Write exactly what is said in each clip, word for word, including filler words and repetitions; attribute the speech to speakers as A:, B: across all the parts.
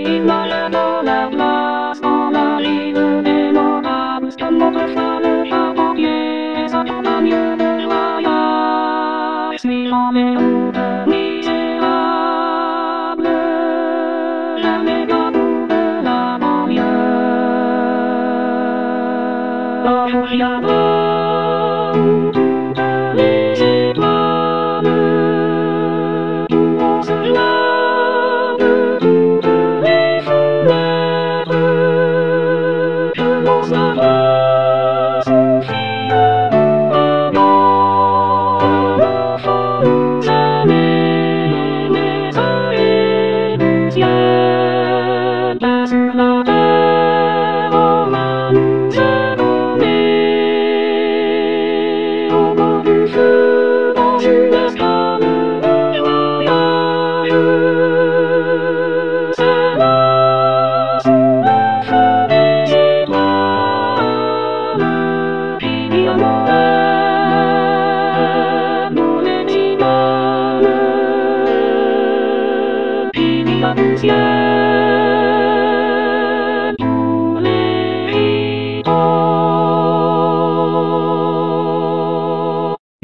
A: il nage dans la glace, dans la rive mémorable, comme notre fameux charpentier, sa campagne de joyeux, suivant les routes misérables, jamais l'amour de la banlieue. Un jour viendra où toutes les étoiles pourront se joindre, toutes les fenêtres, que l'on saura suffire un enfant aimé, les oreilles du ciel, là sur la terre, on va nous abandonner au bord du feu, dans une escale de voyage. C'est là, sous le feu des étoiles, qu'il y a Noël, nous les cigales, qu'il y a du ciel pour les habitants.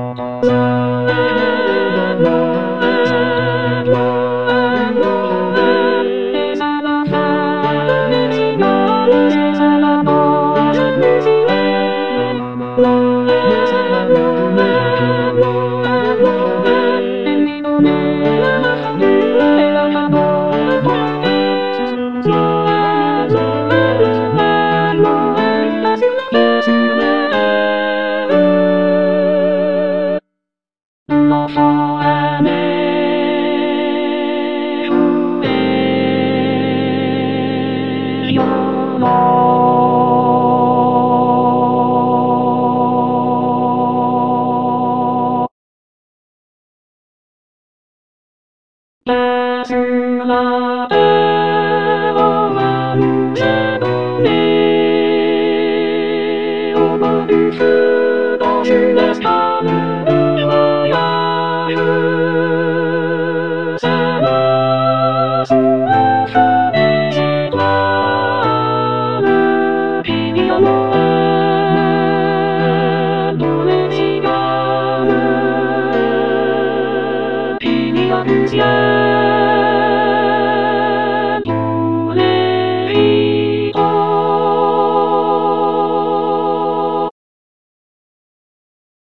A: Noël, Noël, Noël, Noël, et c'est la fête des cigales, et c'est la danse des cigales. Noël, Noël, Noël, Noël, et lui donner la famille et le cadeau de Noël. Noël, Noël, Noël, Noël, là sur la terre, sur les airs. L'enfant aimé joue des violons. Là sur la terre, on va nous abandonner au bord du feu, dans une escale de voyage. C'est là, sous le feu des étoiles, qu'il y a Noël, nous les cigales, qu'il y a du ciel.